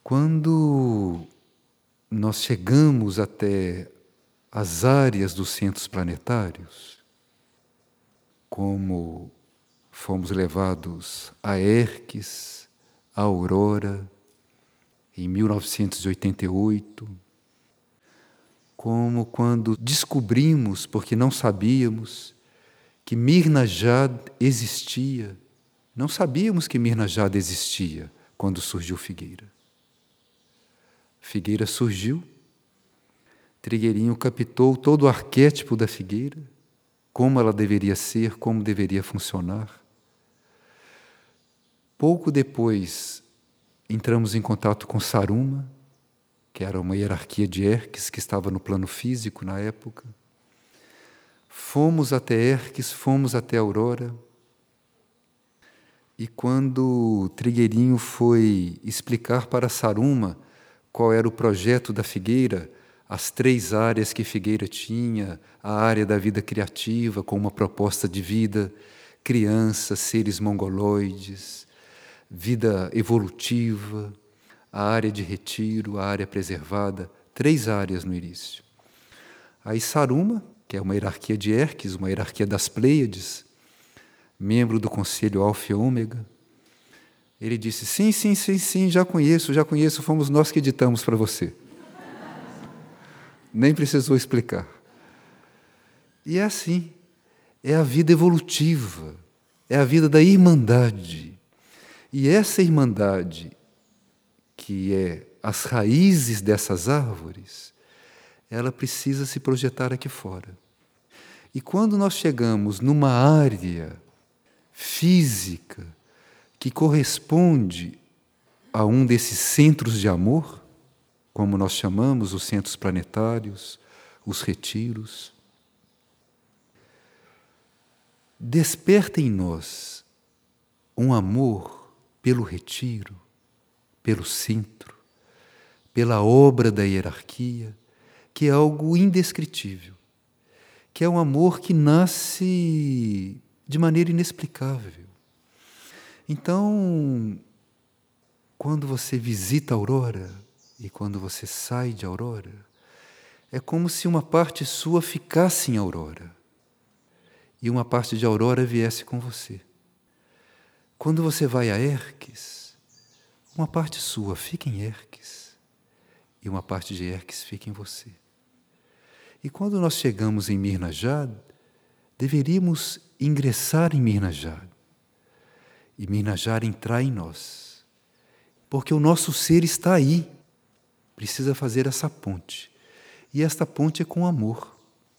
Quando nós chegamos até as áreas dos centros planetários, como fomos levados a Herques, a Aurora, em 1988, como quando descobrimos, porque não sabíamos, que Mirna Jad existia. Não sabíamos que Mirna Jad existia quando surgiu Figueira. Figueira surgiu, Trigueirinho captou todo o arquétipo da figueira, como ela deveria ser, como deveria funcionar. Pouco depois, entramos em contato com Saruma, que era uma hierarquia de Herques, que estava no plano físico na época. Fomos até Herques, fomos até Aurora, e quando Trigueirinho foi explicar para Saruma qual era o projeto da Figueira, as 3 áreas que Figueira tinha, a área da vida criativa, com uma proposta de vida, crianças, seres mongoloides, vida evolutiva, a área de retiro, a área preservada, 3 áreas no início. Aí Saruma, que é uma hierarquia de Herques, uma hierarquia das Pleiades, membro do Conselho Alfa e Ômega, ele disse, sim, já conheço, fomos nós que editamos para você. Nem precisou explicar. E é assim, é a vida evolutiva, é a vida da irmandade. E essa irmandade, que é as raízes dessas árvores, ela precisa se projetar aqui fora. E quando nós chegamos numa área física que corresponde a um desses centros de amor, como nós chamamos os centros planetários, os retiros, desperta em nós um amor pelo retiro, pelo centro, pela obra da hierarquia, que é algo indescritível, que é um amor que nasce de maneira inexplicável. Então, quando você visita a Aurora e quando você sai de Aurora, é como se uma parte sua ficasse em Aurora e uma parte de Aurora viesse com você. Quando você vai a Herques, uma parte sua fica em Herques e uma parte de Herques fica em você. E quando nós chegamos em Mirna Jad, deveríamos ingressar em Mirna Jad e Mirna Jad entrar em nós, porque o nosso ser está aí, precisa fazer essa ponte, e esta ponte é com amor.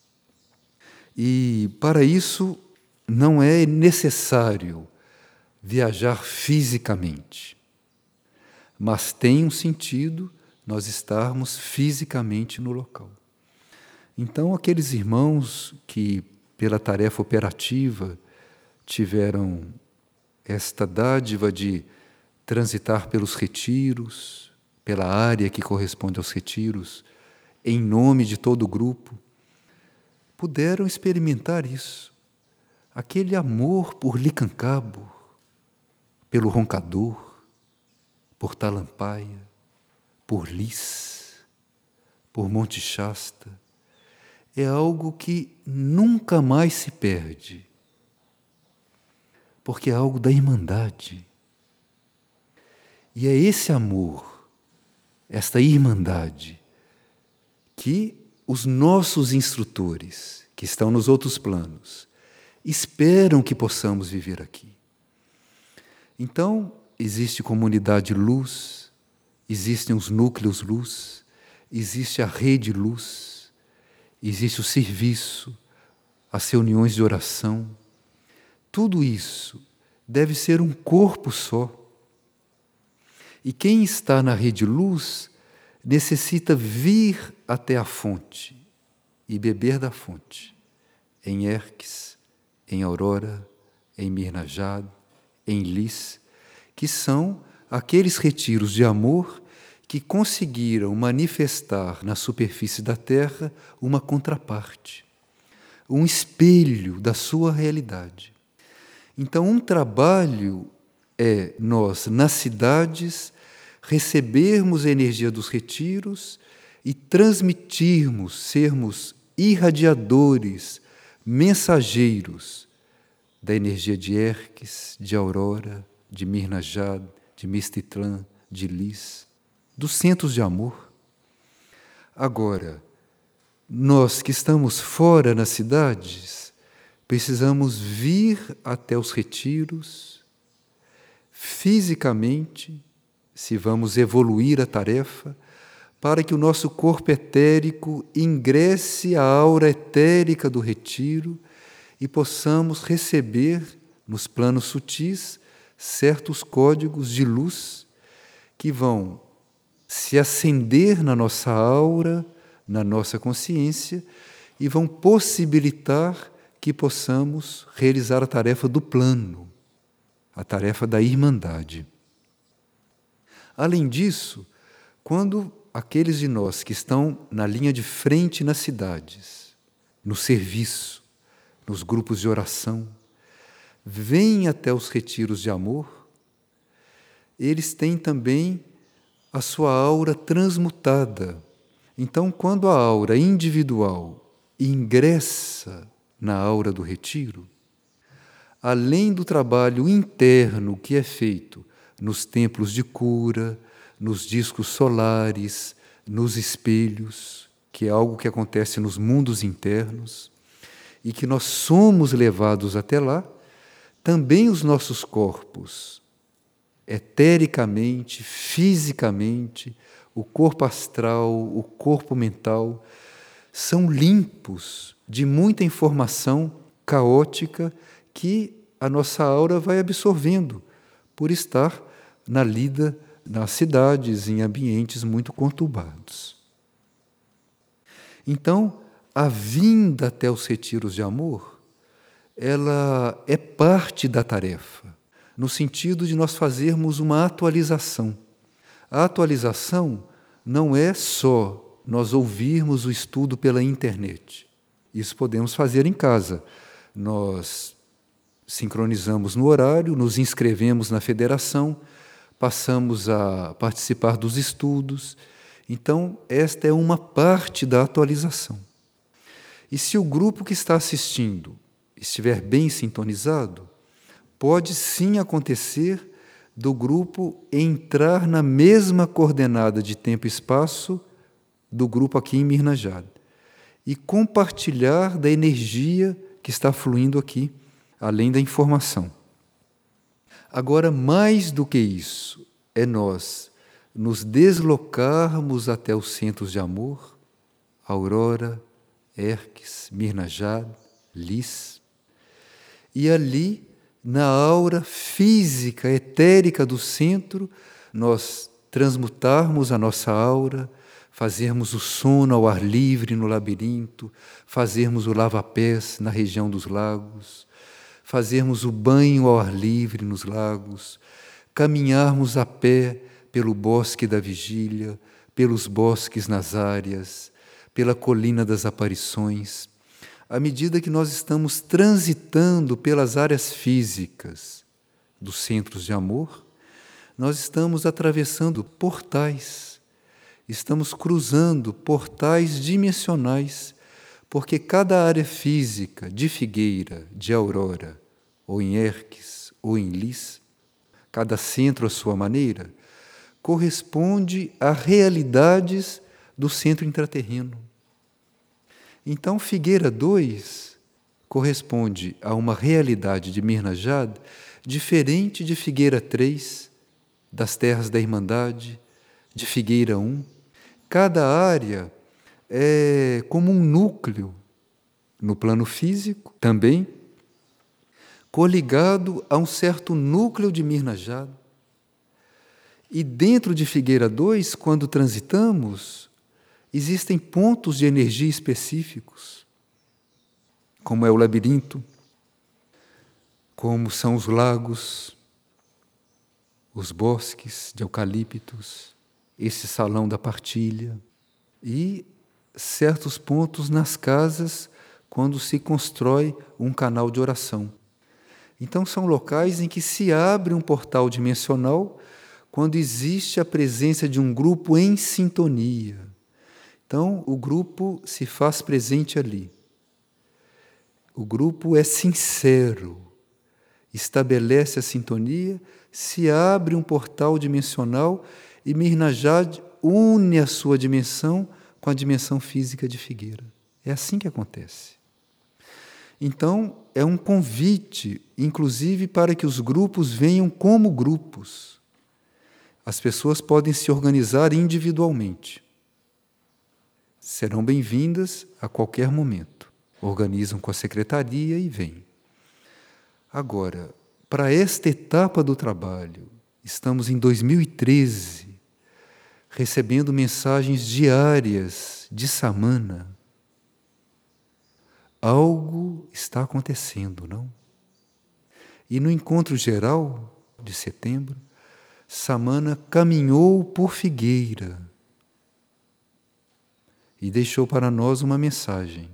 E para isso não é necessário viajar fisicamente, mas tem um sentido nós estarmos fisicamente no local. Então aqueles irmãos que pela tarefa operativa tiveram esta dádiva de transitar pelos retiros, pela área que corresponde aos retiros, em nome de todo o grupo, puderam experimentar isso. Aquele amor por Licancabo, pelo Roncador, por Talampaia, por Lis, por Monte Shasta, é algo que nunca mais se perde, porque é algo da irmandade. E é esse amor, esta irmandade, que os nossos instrutores, que estão nos outros planos, esperam que possamos viver aqui. Então, existe comunidade luz, existem os núcleos luz, existe a rede luz, existe o serviço, as reuniões de oração. Tudo isso deve ser um corpo só. E quem está na rede luz necessita vir até a fonte e beber da fonte, em Herques, em Aurora, em Mirna Jad, em Lis, que são aqueles retiros de amor que conseguiram manifestar na superfície da Terra uma contraparte, um espelho da sua realidade. Então, um trabalho é nós, nas cidades, recebermos a energia dos retiros e transmitirmos, sermos irradiadores, mensageiros da energia de Erques, de Aurora, de Mirnajad, de Mistitlan, de Lis, dos centros de amor. Agora, nós que estamos fora nas cidades, precisamos vir até os retiros, fisicamente, se vamos evoluir a tarefa, para que o nosso corpo etérico ingresse a aura etérica do retiro e possamos receber, nos planos sutis, certos códigos de luz que vão se acender na nossa aura, na nossa consciência, e vão possibilitar que possamos realizar a tarefa do plano, a tarefa da irmandade. Além disso, quando aqueles de nós que estão na linha de frente nas cidades, no serviço, nos grupos de oração, vêm até os retiros de amor, eles têm também a sua aura transmutada. Então, quando a aura individual ingressa na aura do retiro, além do trabalho interno que é feito nos templos de cura, nos discos solares, nos espelhos, que é algo que acontece nos mundos internos, e que nós somos levados até lá, também os nossos corpos, etericamente, fisicamente, o corpo astral, o corpo mental, são limpos de muita informação caótica que a nossa aura vai absorvendo por estar na lida nas cidades, em ambientes muito conturbados. Então, a vinda até os retiros de amor, ela é parte da tarefa, no sentido de nós fazermos uma atualização. A atualização não é só nós ouvirmos o estudo pela internet. Isso podemos fazer em casa. Nós sincronizamos no horário, nos inscrevemos na federação, passamos a participar dos estudos. Então, esta é uma parte da atualização. E se o grupo que está assistindo estiver bem sintonizado, pode sim acontecer do grupo entrar na mesma coordenada de tempo e espaço do grupo aqui em Mirnajad e compartilhar da energia que está fluindo aqui, além da informação. Agora, mais do que isso, é nós nos deslocarmos até os centros de amor, Aurora, Erques, Mirnajad, Lis, e ali, na aura física, etérica do centro, nós transmutarmos a nossa aura, fazermos o sono ao ar livre no labirinto, fazermos o lava-pés na região dos lagos, fazermos o banho ao ar livre nos lagos, caminharmos a pé pelo bosque da vigília, pelos bosques nas áreas, pela colina das aparições, à medida que nós estamos transitando pelas áreas físicas dos centros de amor, nós estamos atravessando portais, estamos cruzando portais dimensionais, porque cada área física de Figueira, de Aurora, ou em Erques, ou em Lis, cada centro à sua maneira, corresponde a realidades do centro intraterreno. Então, Figueira 2 corresponde a uma realidade de Mirnajad diferente de Figueira 3, das terras da Irmandade, de Figueira 1. Cada área é como um núcleo, no plano físico também, coligado a um certo núcleo de Mirnajad. E dentro de Figueira 2, quando transitamos, existem pontos de energia específicos, como é o labirinto, como são os lagos, os bosques de eucaliptos, esse salão da partilha, e certos pontos nas casas, quando se constrói um canal de oração. Então, são locais em que se abre um portal dimensional quando existe a presença de um grupo em sintonia. Então, o grupo se faz presente ali. O grupo é sincero, estabelece a sintonia, se abre um portal dimensional e Mirnajad une a sua dimensão com a dimensão física de Figueira. É assim que acontece. Então, é um convite, inclusive, para que os grupos venham como grupos. As pessoas podem se organizar individualmente. Serão bem-vindas a qualquer momento. Organizam com a secretaria e vêm. Agora, para esta etapa do trabalho, estamos em 2013, recebendo mensagens diárias de Samana. Algo está acontecendo, não? E no encontro geral de setembro, Samana caminhou por Figueira e deixou para nós uma mensagem.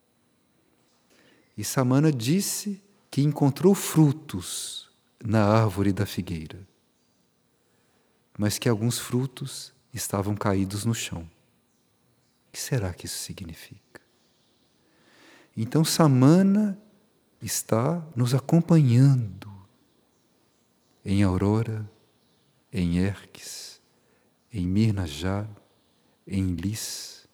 E Samana disse que encontrou frutos na árvore da figueira, mas que alguns frutos estavam caídos no chão. O que será que isso significa? Então Samana está nos acompanhando em Aurora, em Erques, em Mirnajad, em Lis,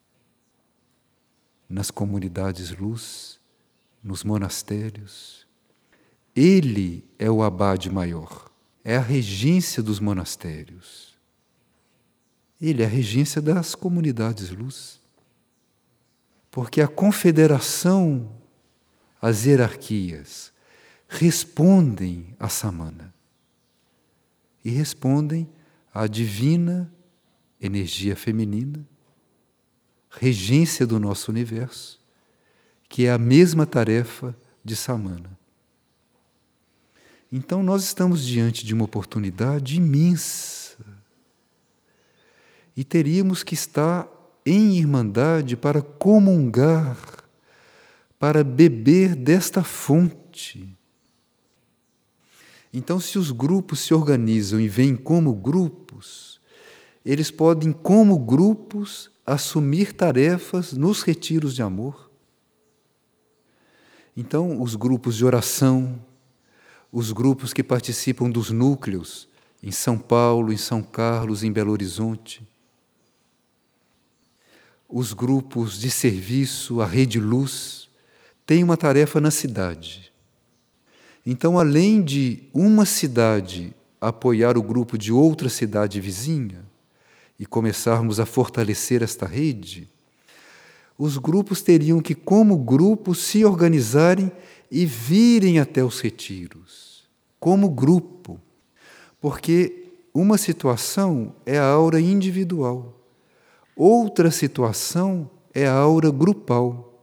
nas comunidades luz, nos monastérios. Ele é o abade maior, é a regência dos monastérios. Ele é a regência das comunidades luz. Porque a confederação, as hierarquias, respondem a Samana e respondem à divina energia feminina, regência do nosso universo, que é a mesma tarefa de Samana. Então nós estamos diante de uma oportunidade imensa e teríamos que estar em irmandade para comungar, para beber desta fonte. Então, se os grupos se organizam e vêm como grupos, eles podem, como grupos, assumir tarefas nos retiros de amor. Então, os grupos de oração, os grupos que participam dos núcleos, em São Paulo, em São Carlos, em Belo Horizonte, os grupos de serviço, a Rede Luz, têm uma tarefa na cidade. Então, além de uma cidade apoiar o grupo de outra cidade vizinha e começarmos a fortalecer esta rede, os grupos teriam que, como grupo, se organizarem e virem até os retiros, como grupo, porque uma situação é a aura individual. Outra situação é a aura grupal.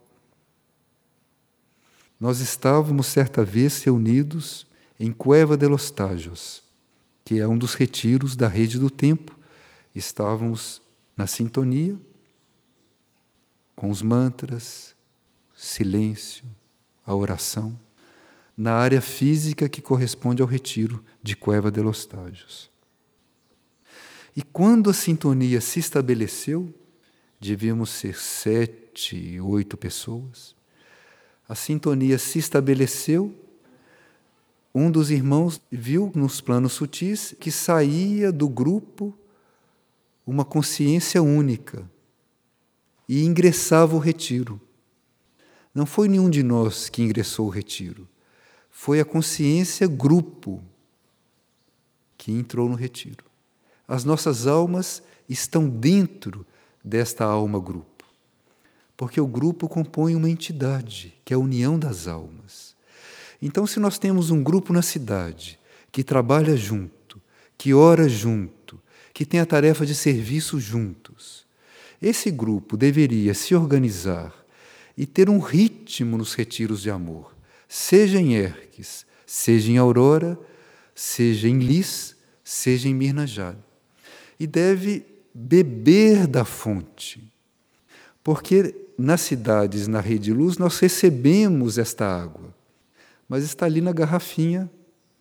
Nós estávamos certa vez reunidos em Cueva de los Tajos, que é um dos retiros da Rede do Tempo. Estávamos na sintonia, com os mantras, silêncio, a oração, na área física que corresponde ao retiro de Cueva de los Tajos. E quando a sintonia se estabeleceu, devíamos ser 7, 8 pessoas, a sintonia se estabeleceu, um dos irmãos viu nos planos sutis que saía do grupo uma consciência única e ingressava o retiro. Não foi nenhum de nós que ingressou o retiro, foi a consciência grupo que entrou no retiro. As nossas almas estão dentro desta alma-grupo, porque o grupo compõe uma entidade, que é a união das almas. Então, se nós temos um grupo na cidade que trabalha junto, que ora junto, que tem a tarefa de serviço juntos, esse grupo deveria se organizar e ter um ritmo nos retiros de amor, seja em Erques, seja em Aurora, seja em Lis, seja em Mirnajad. E deve beber da fonte, porque nas cidades, na Rede Luz, nós recebemos esta água, mas está ali na garrafinha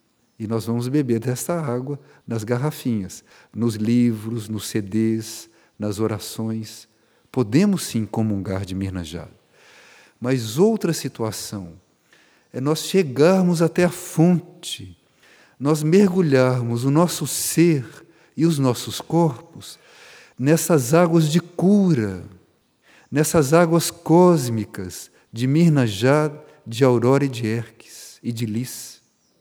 E nós vamos beber desta água nas garrafinhas, nos livros, nos CDs, nas orações. Podemos sim comungar de Mirna Jada. Mas outra situação é nós chegarmos até a fonte, nós mergulharmos o nosso ser e os nossos corpos nessas águas de cura, nessas águas cósmicas de Mirna Jada, de Aurora e de Erques e de Lis.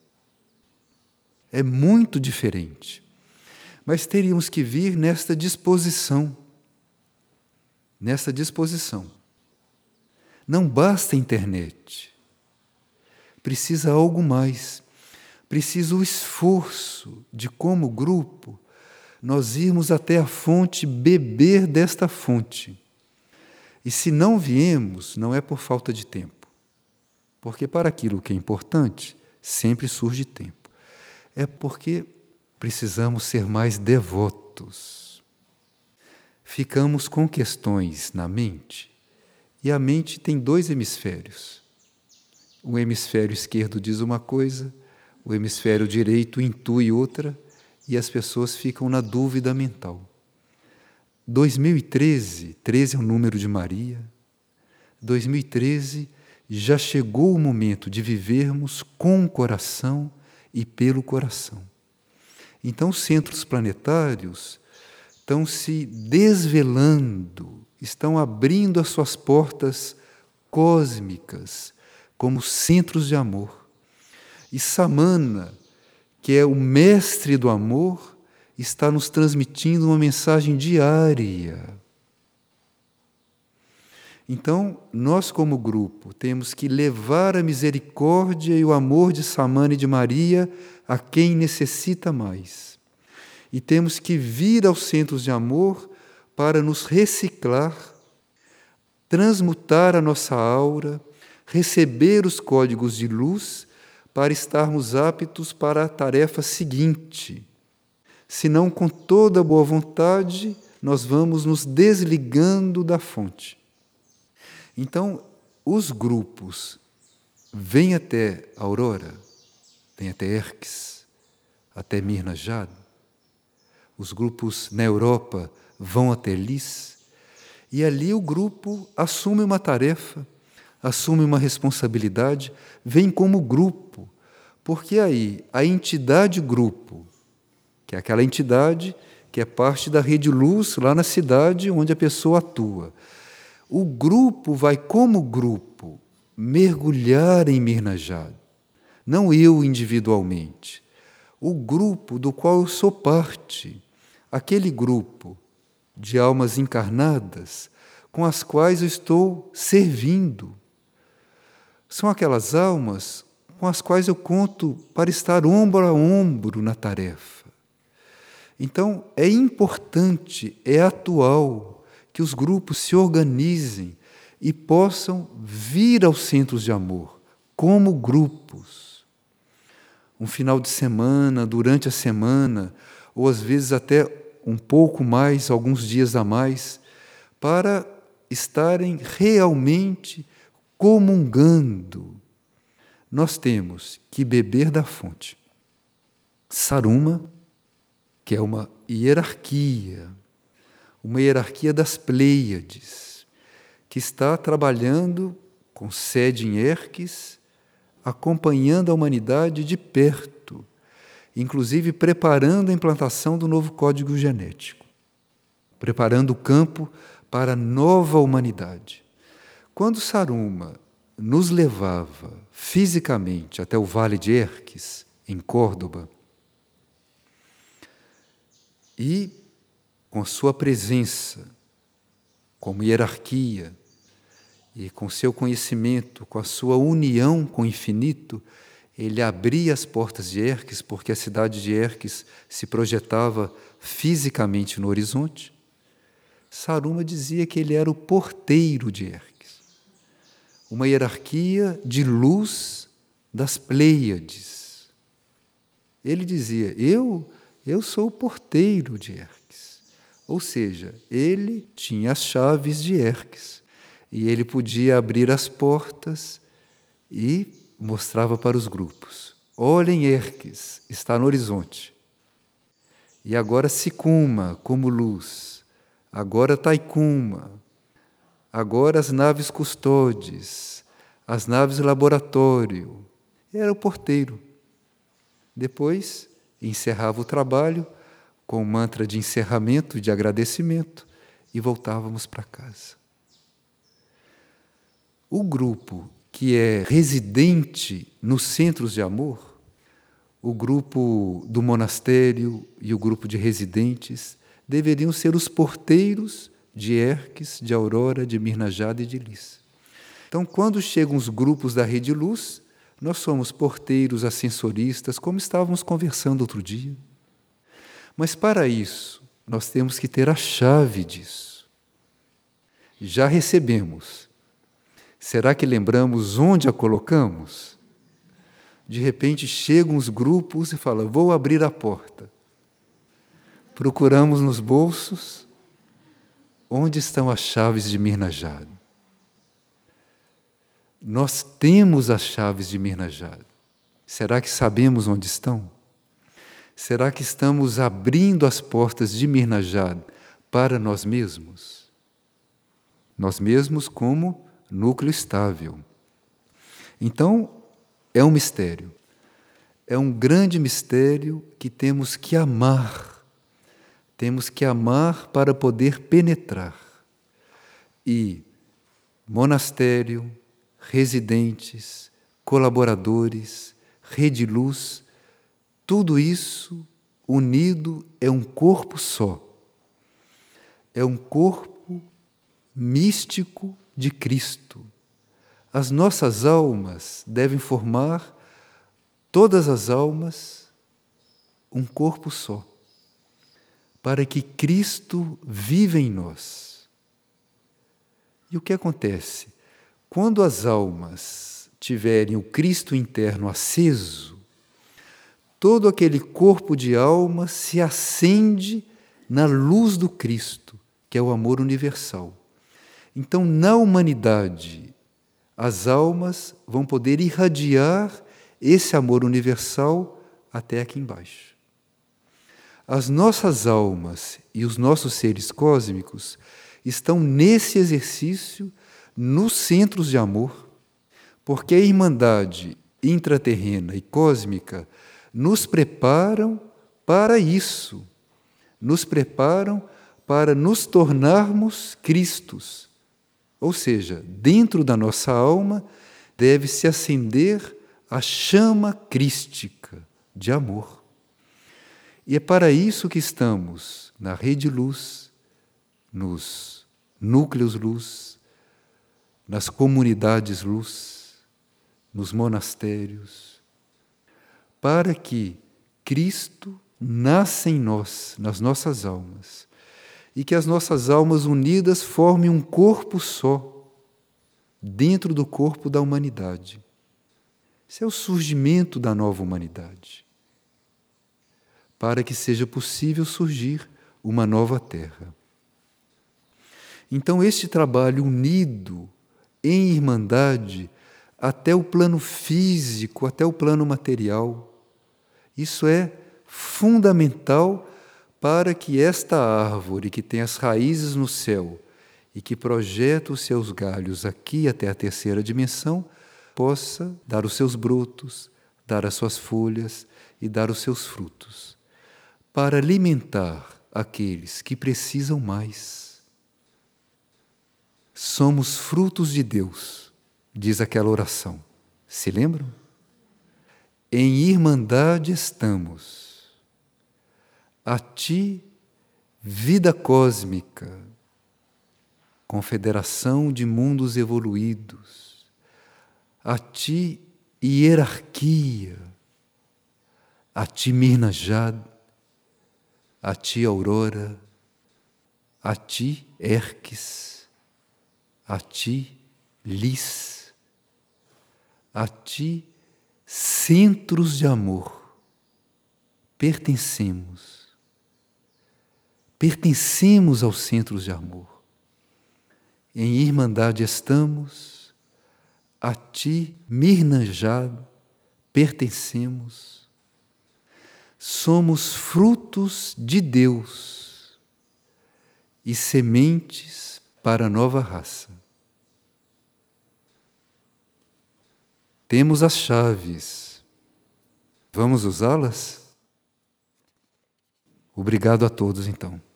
É muito diferente. Mas teríamos que vir nesta disposição. Nesta disposição. Não basta a internet. Precisa algo mais. Precisa o esforço de, como grupo, nós irmos até a fonte, beber desta fonte. E se não viemos, não é por falta de tempo. Porque para aquilo que é importante, sempre surge tempo. É porque precisamos ser mais devotos. Ficamos com questões na mente, e a mente tem 2 hemisférios. O hemisfério esquerdo diz uma coisa, o hemisfério direito intui outra, e as pessoas ficam na dúvida mental. 2013, 13 é o número de Maria, 2013 já chegou o momento de vivermos com o coração e pelo coração. Então, os centros planetários estão se desvelando, estão abrindo as suas portas cósmicas como centros de amor. E Samana, que é o mestre do amor, está nos transmitindo uma mensagem diária. Então, nós como grupo temos que levar a misericórdia e o amor de Samana e de Maria a quem necessita mais. E temos que vir aos centros de amor para nos reciclar, transmutar a nossa aura, receber os códigos de luz para estarmos aptos para a tarefa seguinte. Senão, com toda boa vontade, nós vamos nos desligando da fonte. Então, os grupos vêm até Aurora, vêm até Erques, até Mirna Jada. Os grupos na Europa vão até Lis. E ali o grupo assume uma tarefa, assume uma responsabilidade, vem como grupo. Porque aí a entidade grupo, que é aquela entidade que é parte da rede luz lá na cidade onde a pessoa atua, o grupo vai, como grupo, mergulhar em Mirna Jada. Não eu individualmente. O grupo do qual eu sou parte. Aquele grupo de almas encarnadas com as quais eu estou servindo. São aquelas almas com as quais eu conto para estar ombro a ombro na tarefa. Então, é importante, é atual, que os grupos se organizem e possam vir aos centros de amor, como grupos. Um final de semana, durante a semana, ou às vezes até um pouco mais, alguns dias a mais, para estarem realmente comungando. Nós temos que beber da fonte. Saruma, que é uma hierarquia das Pleiades, que está trabalhando com sede em Erques, acompanhando a humanidade de perto, inclusive preparando a implantação do novo código genético, preparando o campo para a nova humanidade. Quando Saruma nos levava fisicamente até o Vale de Erques, em Córdoba, e com sua presença, como hierarquia, e com seu conhecimento, com a sua união com o infinito, ele abria as portas de Erques, porque a cidade de Erques se projetava fisicamente no horizonte. Saruma dizia que ele era o porteiro de Erques, uma hierarquia de luz das Pleiades. Ele dizia, eu sou o porteiro de Erques. Ou seja, ele tinha as chaves de Erques e ele podia abrir as portas e mostrava para os grupos. Olhem, Erques, está no horizonte. E agora Sicuma, como luz. Agora Taicuma. Agora as naves custodes, as naves laboratório. Era o porteiro. Depois, encerrava o trabalho com o mantra de encerramento e de agradecimento e voltávamos para casa. O grupo que é residente nos centros de amor, o grupo do monastério e o grupo de residentes, deveriam ser os porteiros de Erques, de Aurora, de Mirnajada e de Lis. Então, quando chegam os grupos da Rede Luz, nós somos porteiros, ascensoristas, como estávamos conversando outro dia. Mas para isso, nós temos que ter a chave disso. Já recebemos. Será que lembramos onde a colocamos? De repente chegam os grupos e falam, vou abrir a porta. Procuramos nos bolsos, onde estão as chaves de Mirnajada? Nós temos as chaves de Mirnajada. Será que sabemos onde estão? Será que estamos abrindo as portas de Mirnajada para nós mesmos? Nós mesmos como núcleo estável. Então, é um mistério. É um grande mistério que temos que amar. Temos que amar para poder penetrar. E monastério, residentes, colaboradores, Rede Luz, tudo isso unido é um corpo só. É um corpo místico de Cristo. As nossas almas devem formar, todas as almas, um corpo só, para que Cristo viva em nós. E o que acontece? Quando as almas tiverem o Cristo interno aceso, todo aquele corpo de alma se acende na luz do Cristo, que é o amor universal. Então, na humanidade, as almas vão poder irradiar esse amor universal até aqui embaixo. As nossas almas e os nossos seres cósmicos estão nesse exercício nos centros de amor, porque a irmandade intraterrena e cósmica nos preparam para isso, nos preparam para nos tornarmos Cristos. Ou seja, dentro da nossa alma deve se acender a chama crística de amor. E é para isso que estamos na Rede Luz, nos núcleos luz, nas comunidades luz, nos monastérios, para que Cristo nasça em nós, nas nossas almas, e que as nossas almas unidas formem um corpo só, dentro do corpo da humanidade. Esse é o surgimento da nova humanidade, para que seja possível surgir uma nova terra. Então, este trabalho unido em irmandade até o plano físico, até o plano material, isso é fundamental para que esta árvore que tem as raízes no céu e que projeta os seus galhos aqui até a terceira dimensão, possa dar os seus brotos, dar as suas folhas e dar os seus frutos, para alimentar aqueles que precisam mais. Somos frutos de Deus, diz aquela oração. Se lembram? Em irmandade estamos. A ti, vida cósmica, confederação de mundos evoluídos. A ti, hierarquia. A ti, Mirnajada. A ti, Aurora. A ti, Erques. A ti, Lis. A ti, centros de amor. Pertencemos. Pertencemos aos centros de amor. Em irmandade estamos, a ti, Mirnajada, pertencemos, somos frutos de Deus e sementes para a nova raça. Temos as chaves. Vamos usá-las? Obrigado a todos, então.